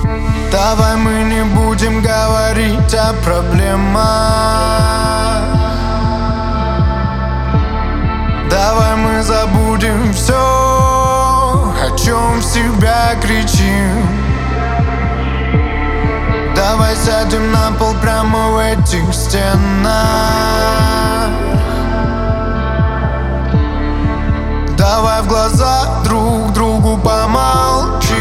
Давай мы не будем говорить о проблемах. Давай мы забудем все, о чем в себя кричим. Давай сядем на пол прямо в этих стенах. Давай в глаза друг другу помолчим.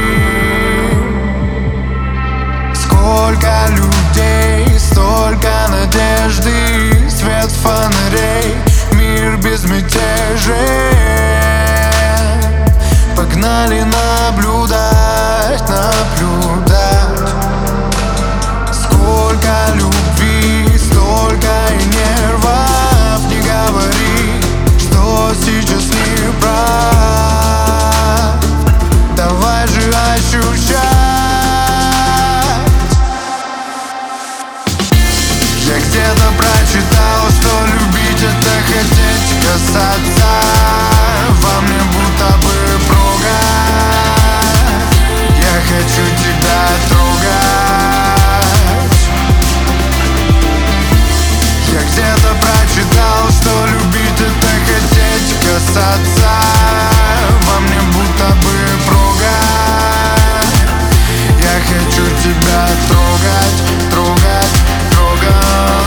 Сколько людей, столько надежды, свет фонарей, мир безмятежен. Погнали наблюдать, наблюдать. Сколько любви, столько и нервов. Не говори, что сейчас не прав. Давай же ощущать. Я где-то прочитал, что любить это хотеть касаться. Во мне будто бы прога. Я хочу тебя трогать. Я где-то прочитал, что любить это хотеть касаться. Во мне будто бы прога. Я хочу тебя трогать, трогать, трогать.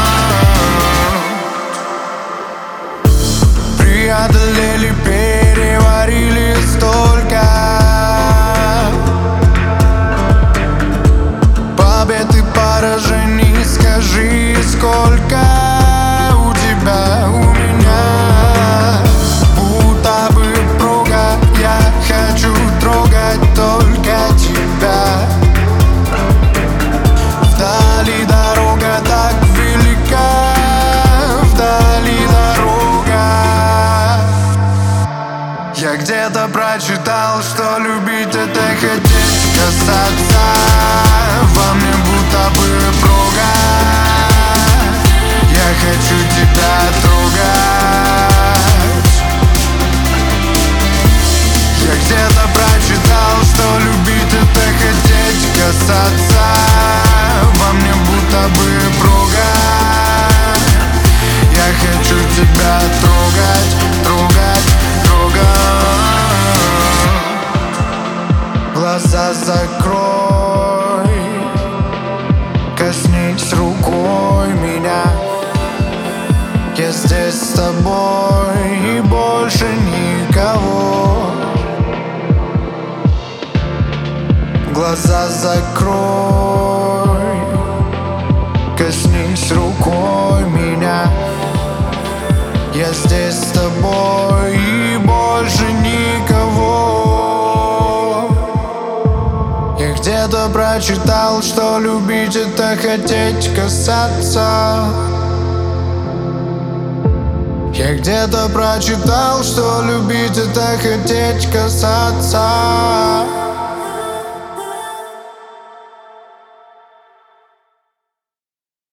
Преодолели, переварили столько побед и поражений. Скажи, сколько у тебя, у меня. Будто бы прога. Я хочу трогать только тебя. Вдали дорога так велика, вдали дорога. Я где-то прочитал, что любить это хотеть касаться. Во мне будто бы прога. Я хочу тебя трогать. Я где-то прочитал, что любить это хотеть касаться. Во мне будто бы прога. Я хочу тебя трогать, трогать, трогать. Глаза закрой, коснись рукой меня. Я здесь с тобой и больше никого. Глаза закрой, коснись рукой меня. Я здесь с тобой и больше никого. Я где-то прочитал, что любить это хотеть касаться. Я где-то прочитал, что любить это хотеть касаться.